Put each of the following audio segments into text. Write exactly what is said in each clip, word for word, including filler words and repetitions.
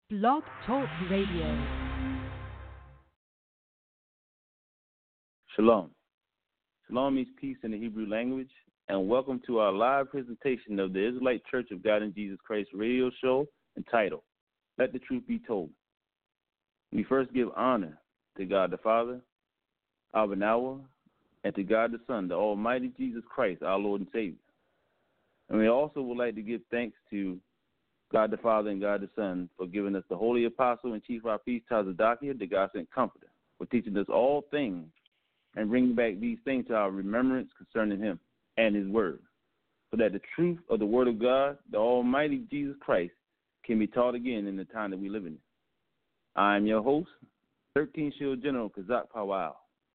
Blog Talk Radio. Shalom. Shalom means peace in the Hebrew language, and welcome to our live presentation of the Israelite Church of God in Jesus Christ radio show entitled, Let the Truth Be Told. We first give honor to God the Father, Abba Yahweh, and to God the Son, the Almighty Jesus Christ, our Lord and Savior. And we also would like to give thanks to God the Father and God the Son for giving us the Holy Apostle and Chief of our Peace, Tazadakia, the God sent Comforter, for teaching us all things and bringing back these things to our remembrance concerning him and his word, so that the truth of the word of God, the Almighty Jesus Christ, can be taught again in the time that we live in. I am your host, thirteenth Shield General Kazak Powell.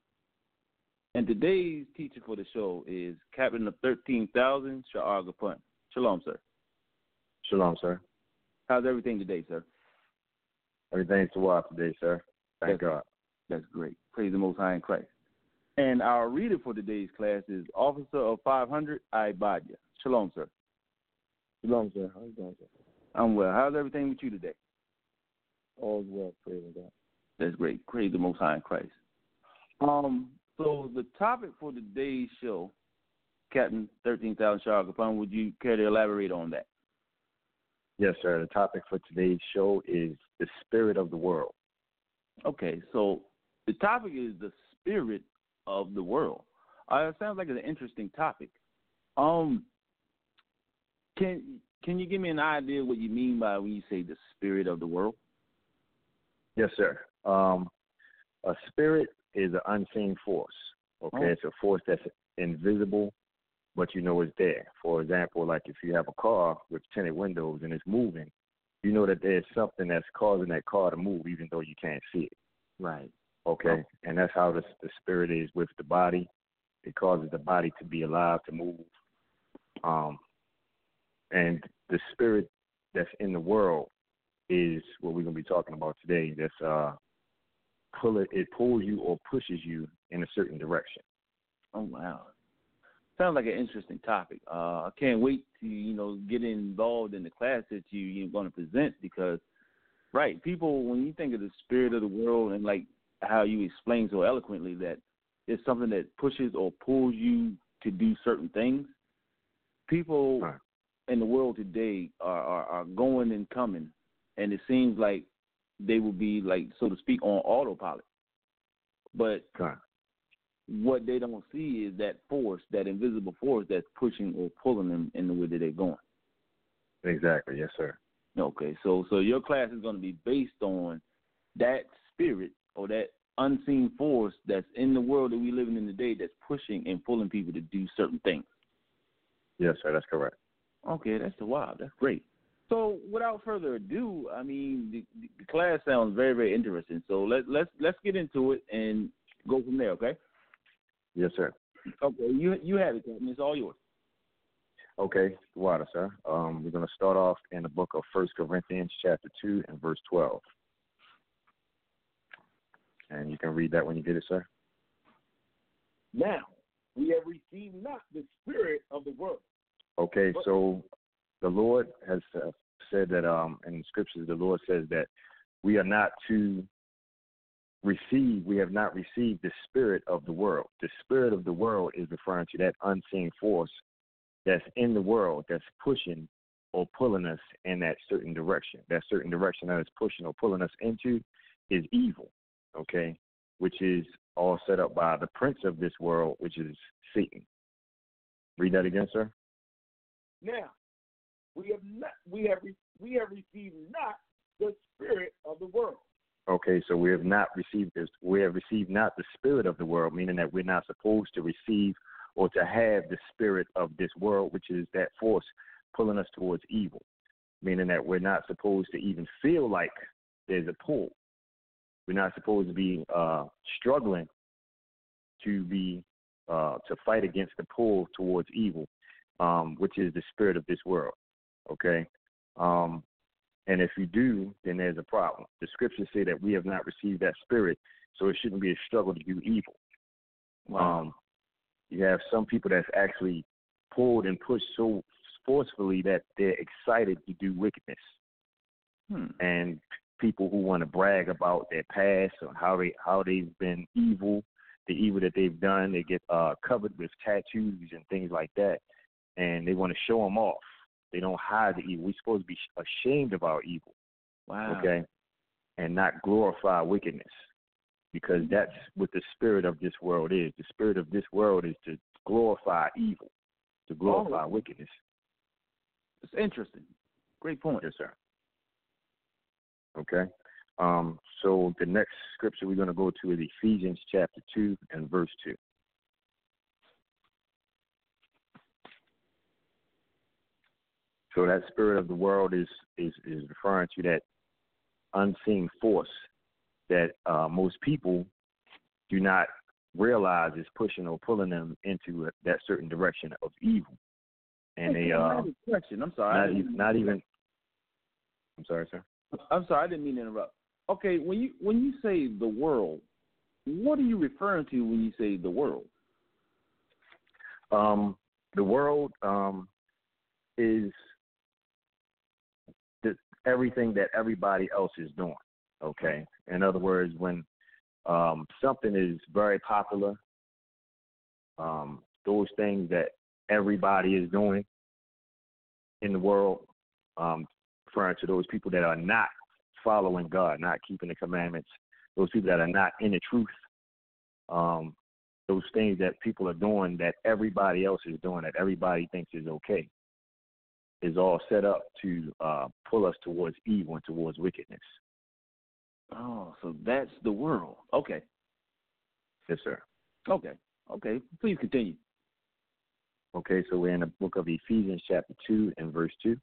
And today's teacher for the show is Captain of thirteen thousand, Sha'ar Gapun. Shalom, sir. Shalom, sir. How's everything today, sir? Everything's well today, sir. Thank that's, God. That's great. Praise the Most High in Christ. And our reader for today's class is Officer of five hundred, Ibadia. Shalom, sir. Shalom, sir. How you doing, sir? I'm well. How's everything with you today? All's well, praise God. That's great. Praise the Most High in Christ. Um, so the topic for today's show, Captain thirteen thousand Shah Capone, would you care to elaborate on that? Yes, sir. The topic for today's show is the spirit of the world. Okay, so the topic is the spirit of the world. Uh, it sounds like an interesting topic. Um, can can you give me an idea what you mean by when you say the spirit of the world? Yes, sir. Um, a spirit is an unseen force. Okay, Oh. It's a force that's invisible, but you know it's there. For example, like if you have a car with tinted windows and it's moving, you know that there's something that's causing that car to move, even though you can't see it. Right. Okay, and that's how the, the spirit is with the body. It causes the body to be alive, to move. Um, and the spirit that's in the world is what we're going to be talking about today. That's uh, pull it, it pulls you or pushes you in a certain direction. Oh, wow. Sounds like an interesting topic. Uh, I can't wait to, you know, get involved in the class that you, you're going to present because, right, people, when you think of the spirit of the world and, like, how you explain so eloquently that it's something that pushes or pulls you to do certain things, people Right. in the world today are, are, are going and coming, and it seems like they will be, like, so to speak, on autopilot. But Right. what they don't see is that force, that invisible force that's pushing or pulling them in the way that they're going. Exactly. Yes, sir. Okay, so so your class is going to be based on that spirit or that unseen force that's in the world that we live in today that's pushing and pulling people to do certain things. Yes, sir. That's correct. Okay, that's the wow. That's great. So without further ado, I mean, the, the class sounds very, very interesting. So let, let's let's get into it and go from there, okay? Yes, sir. Okay, you you have it, Captain. It's all yours. Okay, water, sir. Um, we're going to start off in the book of First Corinthians, chapter two, and verse twelve. And you can read that when you get it, sir. Now, we have received not the spirit of the world. Okay, But, so the Lord has uh, said that um, in the scriptures, the Lord says that we are not to receive, we have not received the spirit of the world. The spirit of the world is referring to that unseen force that's in the world that's pushing or pulling us in that certain direction. That certain direction that is pushing or pulling us into is evil, okay, which is all set up by the prince of this world, which is Satan. Read that again, sir. now, we have not we have re, we have received not the spirit of the world. Okay, so we have not received this. We have received not the spirit of the world, meaning that we're not supposed to receive or to have the spirit of this world, which is that force pulling us towards evil, meaning that we're not supposed to even feel like there's a pull. We're not supposed to be uh, struggling to be uh, to fight against the pull towards evil, um, which is the spirit of this world. Okay, um, and if you do, then there's a problem. The scriptures say that we have not received that spirit, so it shouldn't be a struggle to do evil. Wow. Um, you have some people that's actually pulled and pushed so forcefully that they're excited to do wickedness. Hmm. And people who want to brag about their past or how they how they've been evil, the evil that they've done. They get uh, covered with tattoos and things like that, and they want to show them off. They don't hide the evil. We're supposed to be ashamed of our evil. Wow. Okay, and not glorify wickedness, because that's what the spirit of this world is. The spirit of this world is to glorify evil, to glorify oh. wickedness. It's interesting. Great point. Yes, sir. Okay. Um, so the next scripture we're going to go to is Ephesians chapter two and verse two. So that spirit of the world is is, is referring to that unseen force that uh, most people do not realize is pushing or pulling them into a, that certain direction of evil. And hey, they I uh, have a question. I'm sorry. not, even, not even. I'm sorry, sir. I'm sorry. I didn't mean to interrupt. Okay, when you when you say the world, what are you referring to when you say the world? Um, the world um, is the, everything that everybody else is doing. Okay. In other words, when um, something is very popular, um, those things that everybody is doing in the world, um, referring to those people that are not following God, not keeping the commandments, those people that are not in the truth, um, those things that people are doing that everybody else is doing, that everybody thinks is okay, is all set up to uh, pull us towards evil and towards wickedness. Oh, so that's the world. Okay. Yes, sir. Okay. Okay. Please continue. Okay, so we're in the book of Ephesians chapter two and verse two.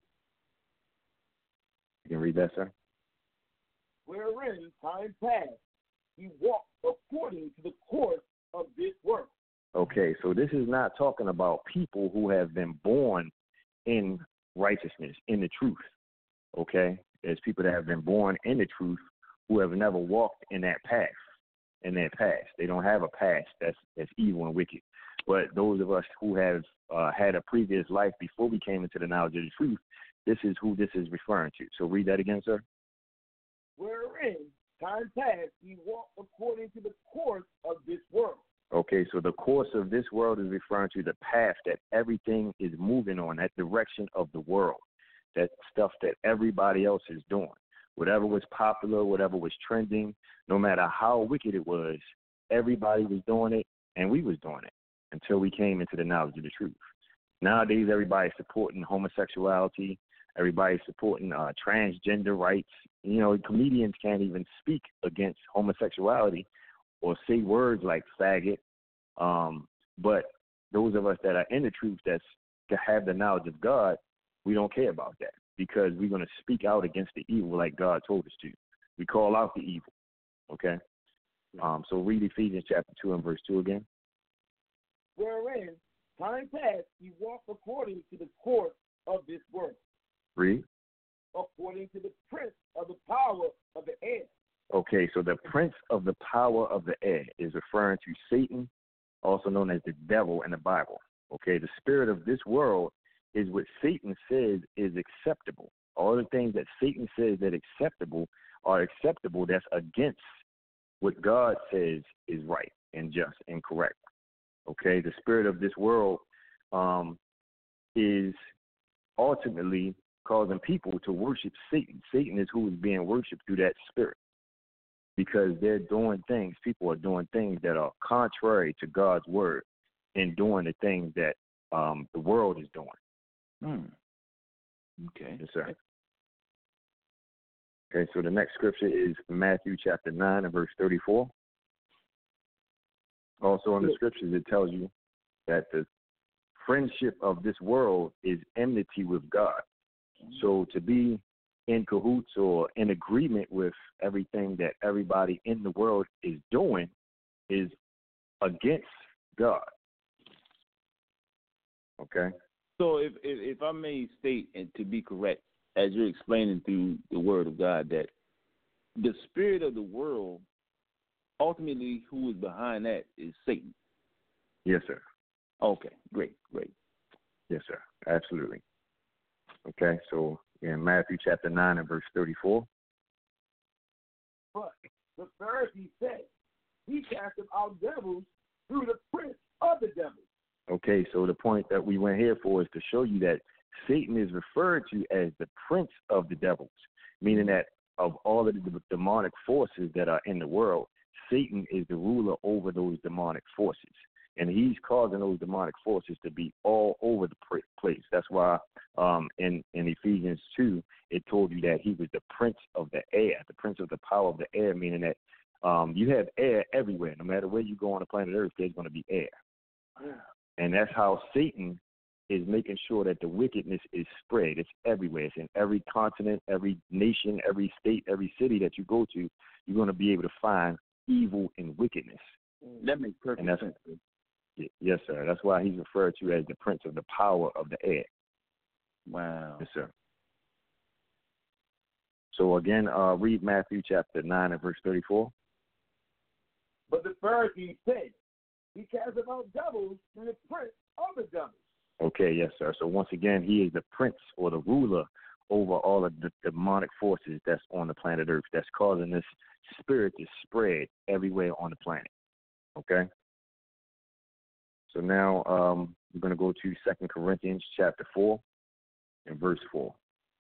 You can read that, sir? Wherein time past he walked according to the course of this world. Okay, so this is not talking about people who have been born in righteousness, in the truth. Okay? There's people that have been born in the truth who have never walked in that path, in their past. They don't have a past that's that's evil and wicked. But those of us who have uh, had a previous life before we came into the knowledge of the truth, this is who this is referring to. So read that again, sir. Wherein time past he walked according to the course of this world. Okay, so the course of this world is referring to the path that everything is moving on, that direction of the world, that stuff that everybody else is doing. Whatever was popular, whatever was trending, no matter how wicked it was, everybody was doing it, and we was doing it until we came into the knowledge of the truth. Nowadays, everybody's supporting homosexuality. Everybody's supporting uh, transgender rights. You know, comedians can't even speak against homosexuality or say words like faggot. Um, but those of us that are in the truth, that's to have the knowledge of God, we don't care about that because we're going to speak out against the evil like God told us to. We call out the evil, okay? Um, so read Ephesians chapter two and verse two again. Wherein time past he walked according to the course of this world. Read. According to the prince of the power of the air. Okay, so the prince of the power of the air is referring to Satan, also known as the devil in the Bible. Okay, the spirit of this world is what Satan says is acceptable. All the things that Satan says that acceptable are acceptable that's against what God says is right and just and correct. Okay, the spirit of this world um, is ultimately causing people to worship Satan. Satan is who is being worshipped through that spirit because they're doing things, people are doing things that are contrary to God's word and doing the things that um, the world is doing. Hmm. Okay. Yes, sir. Okay, so the next scripture is Matthew chapter nine and verse thirty-four. Also in the scriptures, it tells you that the friendship of this world is enmity with God. So to be in cahoots or in agreement with everything that everybody in the world is doing is against God. Okay? So if, if if I may state, and to be correct, as you're explaining through the word of God, that the spirit of the world, ultimately who is behind that is Satan. Yes, sir. Okay, great, great. Yes, sir. Absolutely. Okay, so in Matthew chapter nine and verse thirty-four. But the Pharisees said, he casteth out devils through the prince of the devils. Okay, so the point that we went here for is to show you that Satan is referred to as the prince of the devils, meaning that of all of the demonic forces that are in the world, Satan is the ruler over those demonic forces. And he's causing those demonic forces to be all over the place. That's why um, in, in Ephesians two, it told you that he was the prince of the air, the prince of the power of the air, meaning that um, you have air everywhere. No matter where you go on the planet Earth, there's going to be air. And that's how Satan is making sure that the wickedness is spread. It's everywhere. It's in every continent, every nation, every state, every city that you go to. You're going to be able to find evil and wickedness. That makes perfect sense. Yes, sir. That's why he's referred to as the prince of the power of the air. Wow. Yes, sir. So again, uh, read Matthew chapter nine and verse thirty-four. But the Pharisees said, he casteth out devils through the prince of the devils. Okay, yes, sir. So once again, he is the prince or the ruler over all of the demonic forces that's on the planet Earth, that's causing this spirit to spread everywhere on the planet. Okay? So now um, we're going to go to Second Corinthians chapter four and verse four.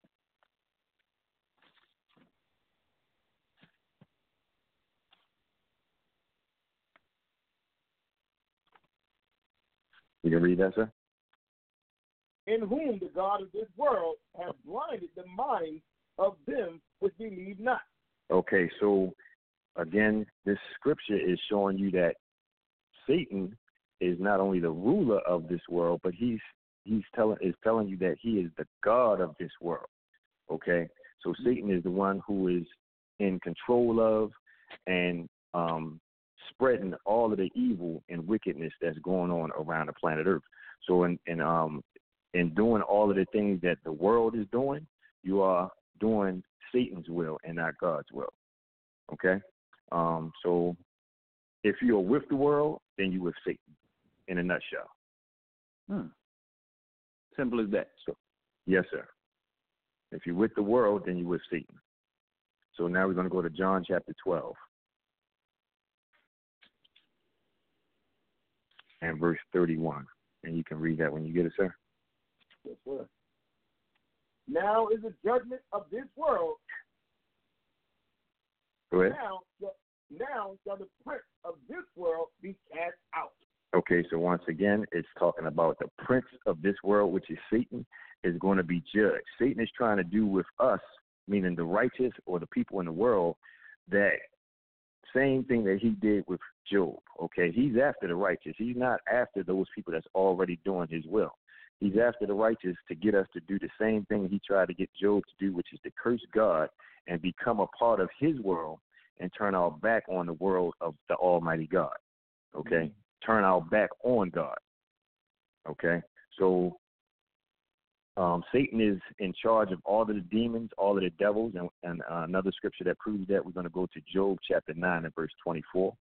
You can read that, sir? In whom the God of this world hath blinded the minds of them which believe not. Okay, so again, this scripture is showing you that Satan is not only the ruler of this world, but he's he's telling is telling you that he is the God of this world. Okay, so Satan is the one who is in control of and um, spreading all of the evil and wickedness that's going on around the planet Earth. So in, in um in doing all of the things that the world is doing, you are doing Satan's will and not God's will. Okay? Um, so if you are with the world, then you with Satan, in a nutshell. Hmm. Simple as that. So, yes, sir. If you're with the world, then you're with Satan. So now we're going to go to John chapter twelve. And verse thirty-one. And you can read that when you get it, sir. Yes, sir. Now is the judgment of this world. Go ahead. Now, now shall the prince of this world be cast out. Okay, so once again, it's talking about the prince of this world, which is Satan, is going to be judged. Satan is trying to do with us, meaning the righteous or the people in the world, that same thing that he did with Job. Okay, he's after the righteous. He's not after those people that's already doing his will. He's after the righteous to get us to do the same thing he tried to get Job to do, which is to curse God and become a part of his world and turn our back on the world of the Almighty God. Okay, mm-hmm. Turn our back on God. Okay, so um, Satan is in charge of all of the demons, all of the devils, and, and uh, another scripture that proves that, we're going to go to Job chapter nine and verse twenty-four.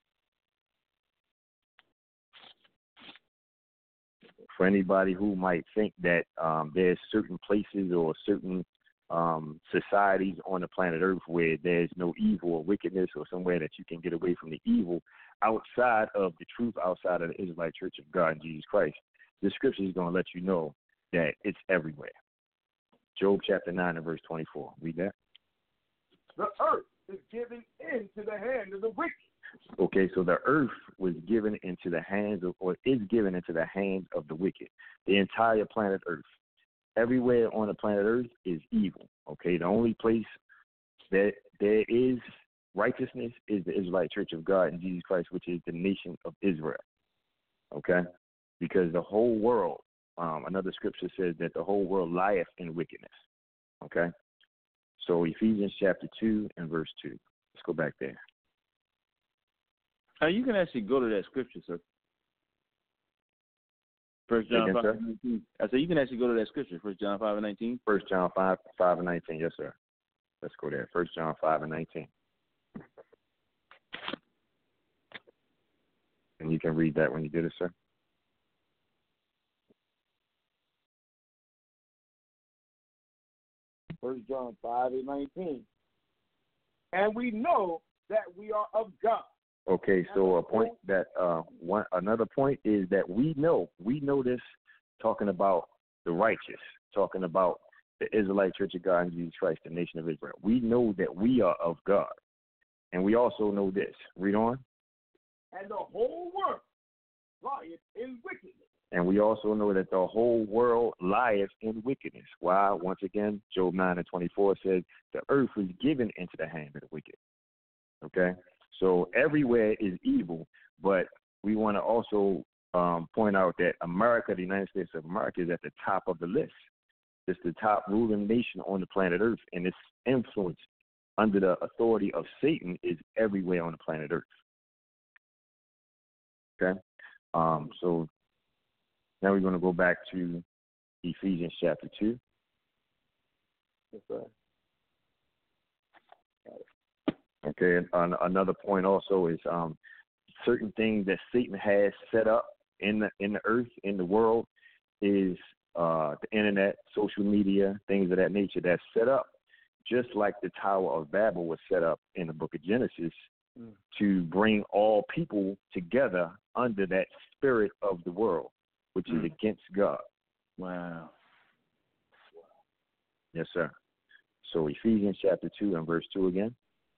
For anybody who might think that um, there's certain places or certain um, societies on the planet Earth where there's no evil or wickedness, or somewhere that you can get away from the evil outside of the truth, outside of the Israelite Church of God in Jesus Christ, this scripture is going to let you know that it's everywhere. Job chapter nine and verse twenty-four. Read that. The earth is given into the hand of the wicked. Okay, so the earth was given into the hands of, or is given into the hands of the wicked. The entire planet Earth. Everywhere on the planet Earth is evil. Okay, the only place that there is righteousness is the Israelite Church of God in Jesus Christ, which is the nation of Israel. Okay, because the whole world, um, another scripture says that the whole world lieth in wickedness. Okay, so Ephesians chapter two and verse two. Let's go back there. Uh, you can actually go to that scripture, sir. First John five and nineteen. I said you can actually go to that scripture. First John five and nineteen. First John five five and nineteen. Yes, sir. Let's go there. First John five and nineteen. And you can read that when you get it, sir. First John five and nineteen. and we know that we are of God. Okay, so a point that uh, one another point is that we know we know this, talking about the righteous, talking about the Israelite Church of God in Jesus Christ, the nation of Israel. We know that we are of God, and we also know this. Read on. And the whole world lieth in wickedness. And we also know that the whole world lieth in wickedness. Why? Once again, Job nine and twenty-four says the earth was given into the hand of the wicked. Okay. So everywhere is evil, but we want to also um, point out that America, the United States of America, is at the top of the list. It's the top ruling nation on the planet Earth, and its influence under the authority of Satan is everywhere on the planet Earth. Okay? Um, so now we're going to go back to Ephesians chapter two. Yes, sir. Okay, and another point also is um, certain things that Satan has set up in the in the earth, in the world, is uh, the internet, social media, things of that nature that's set up just like the Tower of Babel was set up in the book of Genesis mm. to bring all people together under that spirit of the world, which mm. is against God. Wow. Yes, sir. So Ephesians chapter two and verse two again.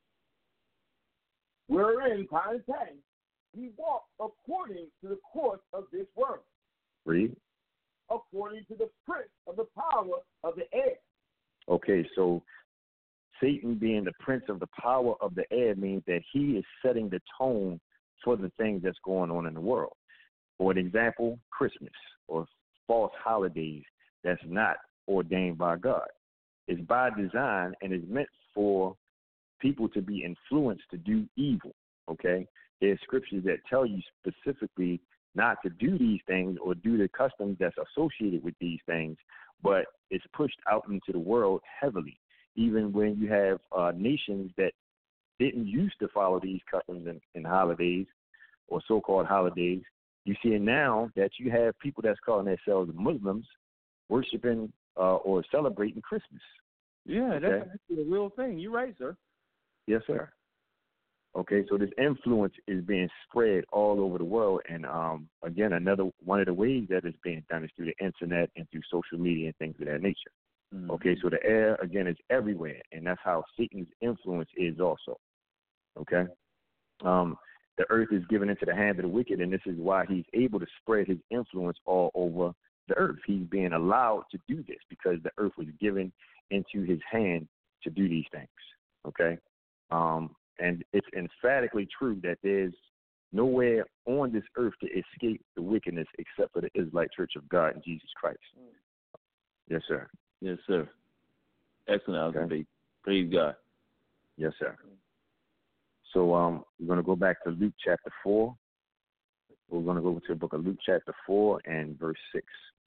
Wherein time time we walk according to the course of this world. Read. According to the prince of the power of the air. Okay, so Satan being the prince of the power of the air means that he is setting the tone for the things that's going on in the world. For an example, Christmas or false holidays that's not ordained by God. It's by design and is meant for people to be influenced to do evil, okay? There's scriptures that tell you specifically not to do these things or do the customs that's associated with these things, but it's pushed out into the world heavily, even when you have uh, nations that didn't used to follow these customs and, and holidays or so-called holidays. You see it now that you have people that's calling themselves Muslims worshiping uh, or celebrating Christmas. Yeah, that's okay? Actually a real thing. You're right, sir. Yes, sir. Okay, so this influence is being spread all over the world, and um, again, another one of the ways that it's being done is through the internet and through social media and things of that nature. Mm-hmm. Okay, so the air again is everywhere, and that's how Satan's influence is also. Okay, um, the earth is given into the hand of the wicked, and this is why he's able to spread his influence all over the earth. He's being allowed to do this because the earth was given into his hand to do these things. Okay. Um, and it's emphatically true that there's nowhere on this earth to escape the wickedness except for the Israelite Church of God in Jesus Christ. Yes, sir. Yes, sir. Excellent, okay. Praise God. Yes, sir. So um, we're going to go back to Luke chapter four. We're going to go to the book of Luke chapter four and verse six.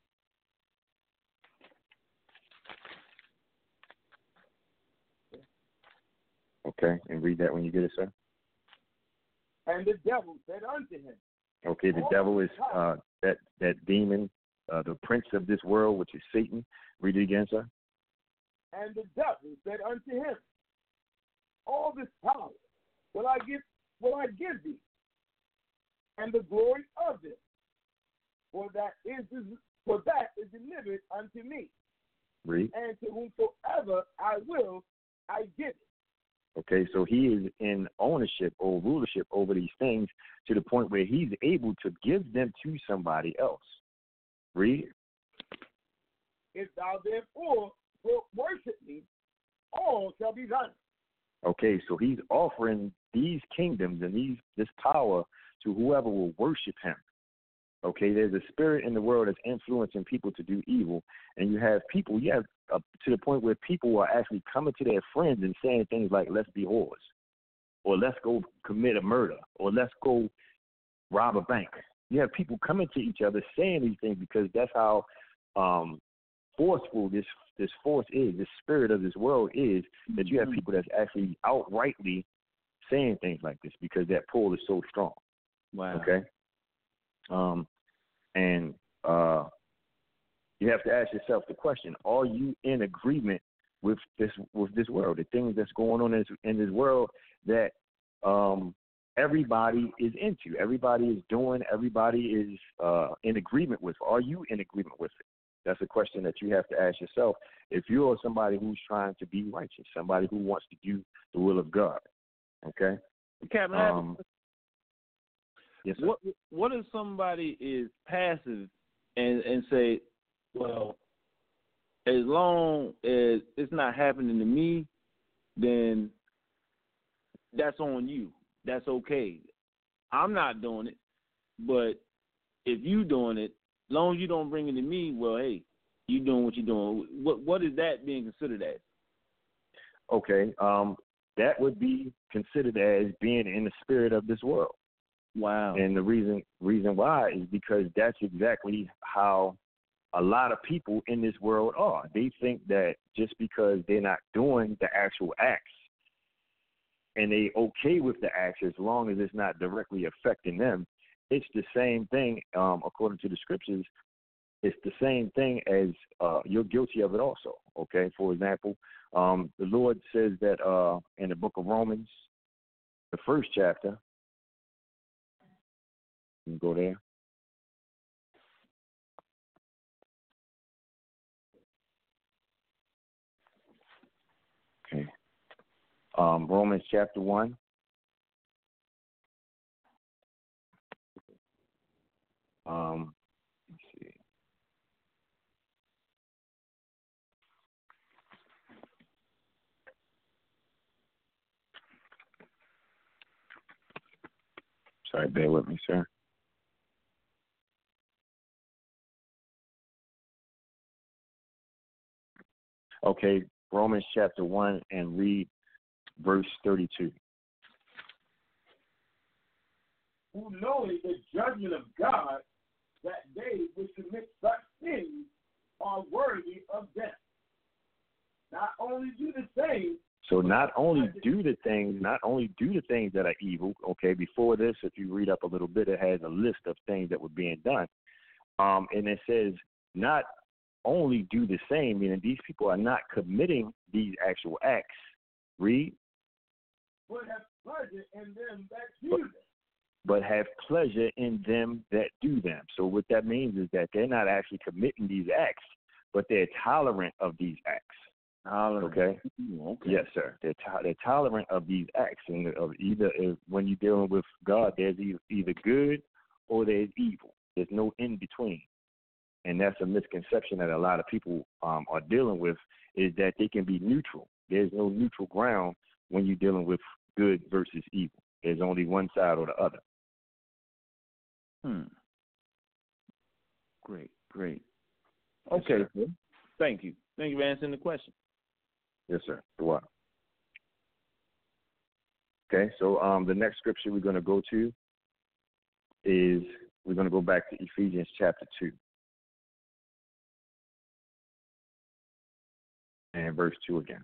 Okay, and read that when you get it, sir. And the devil said unto him. Okay, the devil is uh, that that demon, uh, the prince of this world, which is Satan. Read it again, sir. And the devil said unto him, all this power will I give, will I give thee, and the glory of it, for that is for that is delivered unto me. Read. And to whomsoever I will, I give it. Okay, so he is in ownership or rulership over these things to the point where he's able to give them to somebody else. Read. If thou therefore wilt worship me, all shall be thine. Okay, so he's offering these kingdoms and these this power to whoever will worship him. Okay, there's a spirit in the world that's influencing people to do evil, and you have people, you have uh, to the point where people are actually coming to their friends and saying things like, let's be whores, or let's go commit a murder, or let's go rob a bank. You have people coming to each other saying these things because that's how um, forceful this this force is, this spirit of this world is, that you have people that's actually outrightly saying things like this because that pull is so strong. Wow. Okay? Um, and uh, you have to ask yourself the question, are you in agreement with this with this world, the things that's going on in this, in this world that um, everybody is into, everybody is doing, everybody is uh, in agreement with. Are you in agreement with it? That's a question that you have to ask yourself. If you're somebody who's trying to be righteous, somebody who wants to do the will of God, okay? Captain, um, yes, sir. What what if somebody is passive and and say, well, as long as it's not happening to me, then that's on you. That's okay. I'm not doing it, but if you doing it, as long as you don't bring it to me, well, hey, you doing what you're doing. What what is that being considered as? Okay, um, that would be considered as being in the spirit of this world. Wow. And the reason reason why is because that's exactly how a lot of people in this world are. They think that just because they're not doing the actual acts and they okay with the acts as long as it's not directly affecting them, it's the same thing, um, according to the scriptures, it's the same thing as uh, you're guilty of it also, okay? For example, um, the Lord says that uh, in the book of Romans, the first chapter, you can go there. Okay. Um, Romans chapter one. Um, let's see. Sorry, bear with me, sir. Okay, Romans chapter one, and read verse thirty-two. Who knowing the judgment of God, that they which commit such things are worthy of death. Not only do the same. So not only do the things, not only do the things that are evil. Okay, before this, if you read up a little bit, it has a list of things that were being done, um, and it says not only do the same, meaning these people are not committing these actual acts. Read. But have pleasure in them that do them. But have pleasure in them that do them. So what that means is that they're not actually committing these acts, but they're tolerant of these acts. Tolerant. Okay? Okay. Yes, sir. They're, to- they're tolerant of these acts. And of either if, when you're dealing with God, there's either, either good or there's evil. There's no in between. And that's a misconception that a lot of people um, are dealing with, is that they can be neutral. There's no neutral ground when you're dealing with good versus evil. There's only one side or the other. Hmm. Great, great. Okay, yes, thank you. Thank you for answering the question. Yes, sir. You're welcome. Okay, so um, the next scripture we're going to go to is we're going to go back to Ephesians chapter two. And verse two again.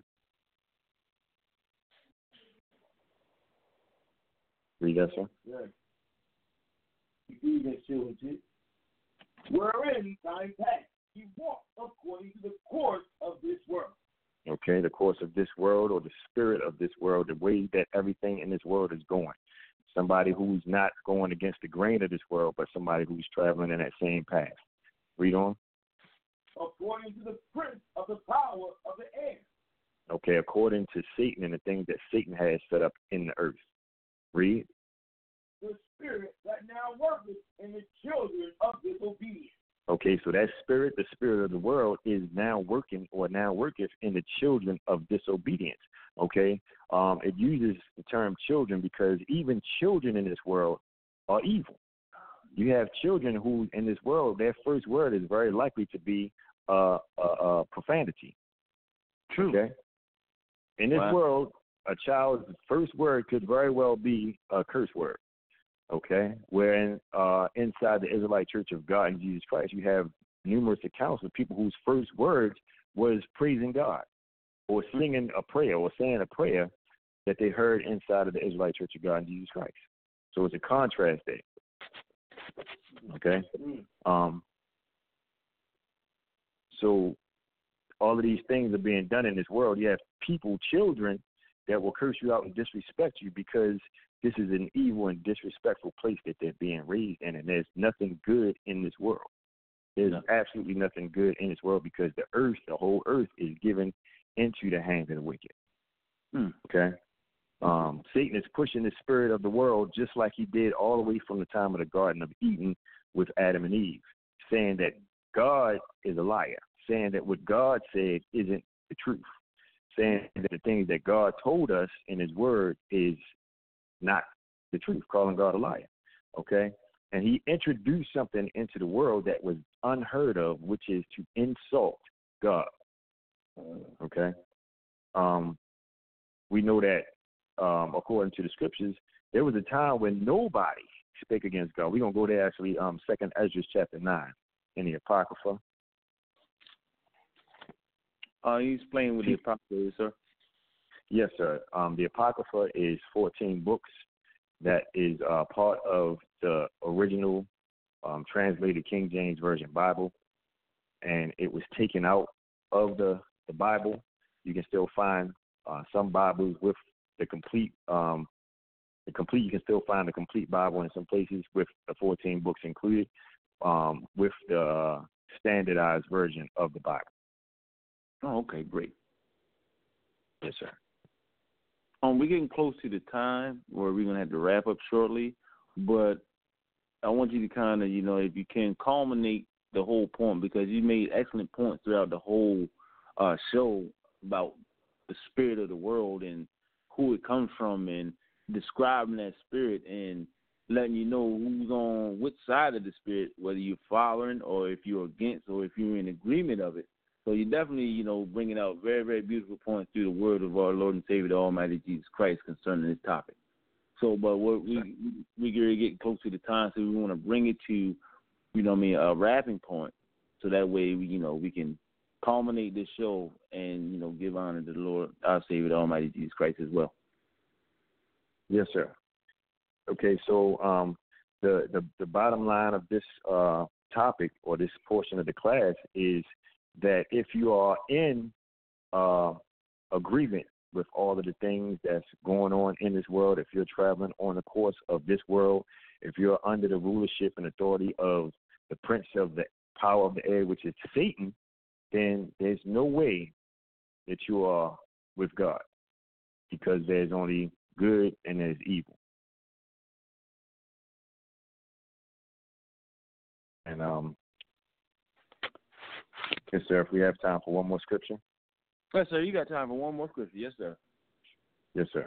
Read that, sir. Yes. Ephesians two, wherein time past he walked according to the course of this world. Okay, the course of this world, or the spirit of this world, the way that everything in this world is going. Somebody who's not going against the grain of this world, but somebody who's traveling in that same path. Read on. According to the prince of the power of the air. Okay, according to Satan and the things that Satan has set up in the earth. Read. The spirit that now worketh in the children of disobedience. Okay, so that spirit, the spirit of the world, is now working or now worketh in the children of disobedience. Okay, um, it uses the term children because even children in this world are evil. You have children who, in this world, their first word is very likely to be uh, uh, uh, profanity. True. Okay, in this Wow. world, a child's first word could very well be a curse word. Okay, wherein uh, inside the Israelite Church of God in Jesus Christ, you have numerous accounts of people whose first words was praising God or singing a prayer or saying a prayer that they heard inside of the Israelite Church of God in Jesus Christ. So it's a contrast there. Okay, um, so all of these things are being done in this world. You have people, children, that will curse you out and disrespect you because this is an evil and disrespectful place that they're being raised in, and there's nothing good in this world. There's no. absolutely nothing good in this world because the earth, the whole earth, is given into the hands of the wicked. Hmm. Okay? Um, Satan is pushing the spirit of the world just like he did all the way from the time of the Garden of Eden with Adam and Eve, saying that God is a liar, saying that what God said isn't the truth, saying that the things that God told us in his word is not the truth, calling God a liar. Okay? And he introduced something into the world that was unheard of, which is to insult God. Okay? Um, we know that, um, according to the scriptures, there was a time when nobody spake against God. We're going to go there, actually, um, Second Ezra chapter nine in the Apocrypha. Uh, you explain what the Apocrypha is, sir? Yes, sir. Um, the Apocrypha is fourteen books that is uh, part of the original um, translated King James Version Bible, and it was taken out of the, the Bible. You can still find uh, some Bibles with the complete, um, the complete. You can still find the complete Bible in some places with the fourteen books included, um, with the standardized version of the Bible. Oh, okay, great. Yes, sir. Um, we're getting close to the time where we're going to have to wrap up shortly, but I want you to kind of, you know, if you can, culminate the whole point, because you made excellent points throughout the whole uh, show about the spirit of the world and who it comes from and describing that spirit and letting you know who's on which side of the spirit, whether you're following or if you're against or if you're in agreement of it. So you're definitely, you know, bringing out very, very beautiful points through the word of our Lord and Savior, the Almighty Jesus Christ, concerning this topic. So, but we're, we we we get close to the time, so we want to bring it to, you know, what I mean, a wrapping point, so that way, we, you know, we can culminate this show and, you know, give honor to the Lord, our Savior, the Almighty Jesus Christ, as well. Yes, sir. Okay, so um, the, the the bottom line of this uh, topic or this portion of the class is that if you are in uh, agreement with all of the things that's going on in this world, if you're traveling on the course of this world, if you're under the rulership and authority of the prince of the power of the air, which is Satan, then there's no way that you are with God, because there's only good and there's evil. And um, yes, sir, if we have time for one more scripture. Yes, sir, you got time for one more scripture. Yes, sir. Yes, sir.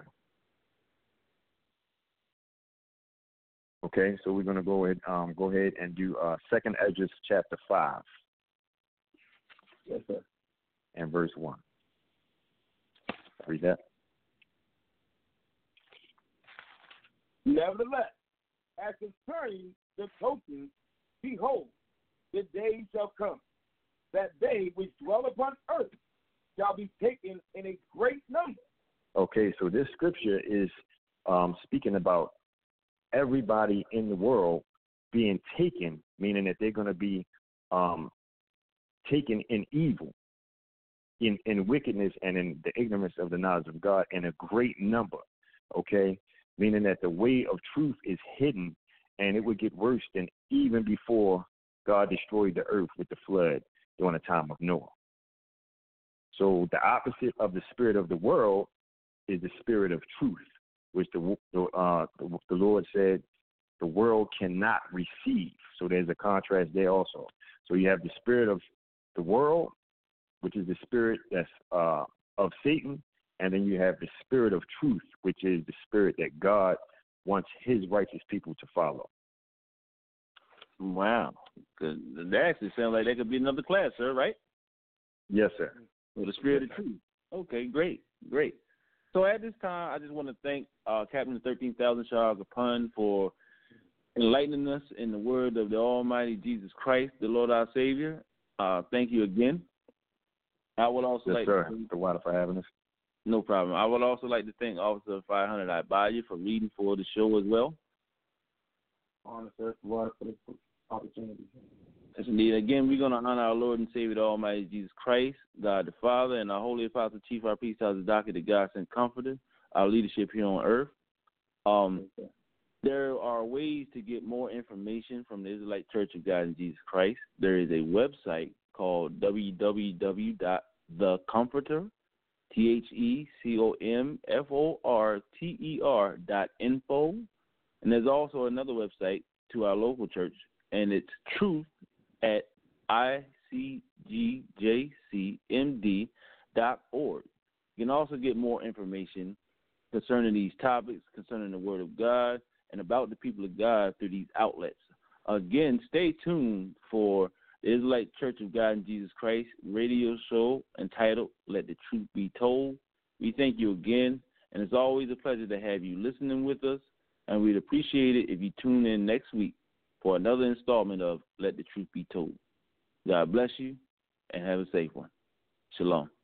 Okay, so we're going to go ahead, um, go ahead and do uh, Second Ezra chapter five. Yes, sir. And verse one. Read that. Nevertheless, as concerning the tokens, behold, the day shall come, that they which dwell upon earth shall be taken in a great number. Okay, so this scripture is um, speaking about everybody in the world being taken, meaning that they're going to be um, taken in evil, in, in wickedness, and in the ignorance of the knowledge of God in a great number, okay? Meaning that the way of truth is hidden, and it would get worse than even before God destroyed the earth with the flood during the time of Noah. So the opposite of the spirit of the world is the spirit of truth, which the, uh, the, the Lord said the world cannot receive. So there's a contrast there also. So you have the spirit of the world, which is the spirit that's uh, of Satan, and then you have the spirit of truth, which is the spirit that God wants his righteous people to follow. Wow. That actually sounds like that could be another class, sir, right? Yes, sir. Well, the spirit yes, of truth. Okay, great, great. So at this time, I just want to thank uh, Captain thirteen thousand Shah Kapun for enlightening us in the word of the Almighty Jesus Christ, the Lord our Savior. Uh, thank you again. I would also yes, like sir. to thank, the water for having us. No problem. I would also like to thank Officer five hundred Ibaye for reading for the show as well. Honor, sir, water for the opportunity. Yes, indeed. Again, we're going to honor our Lord and Savior, the Almighty Jesus Christ, God the Father, and our Holy Apostle, Chief, our Peace, our Zadaki, the God sent Comforter, our leadership here on earth. Um, there are ways to get more information from the Israelite Church of God in Jesus Christ. There is a website called w w w dot the comforter, T H E C O M F O R T E R dot info. And there's also another website to our local church, and it's truth at I C G J C M D dot org. You can also get more information concerning these topics, concerning the Word of God, and about the people of God through these outlets. Again, stay tuned for the Israelite Church of God in Jesus Christ radio show entitled Let the Truth Be Told. We thank you again, and it's always a pleasure to have you listening with us, and we'd appreciate it if you tune in next week for another installment of Let the Truth Be Told. God bless you, and have a safe one. Shalom.